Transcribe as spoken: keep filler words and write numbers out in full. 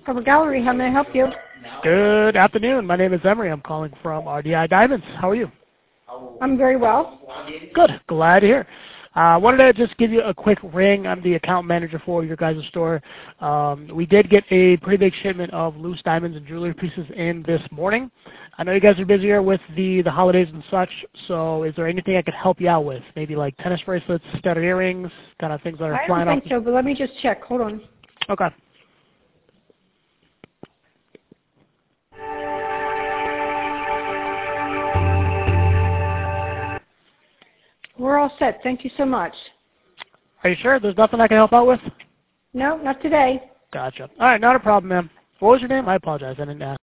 Cover Gallery, how may I help you? Good afternoon. My name is Emery. I'm calling from R D I Diamonds. How are you? I'm very well. Good. Glad to hear. I uh, wanted to just give you a quick ring. I'm the account manager for your guys' store. Um, we did get a pretty big shipment of loose diamonds and jewelry pieces in this morning. I know you guys are busier with the, the holidays and such, so is there anything I could help you out with? Maybe like tennis bracelets, studded earrings, kind of things that are I flying off? I don't think so, but let me just check. Hold on. Okay. We're all set. Thank you so much. Are you sure? There's nothing I can help out with? No, not today. Gotcha. All right, not a problem, ma'am. What was your name? I apologize. I didn't ask.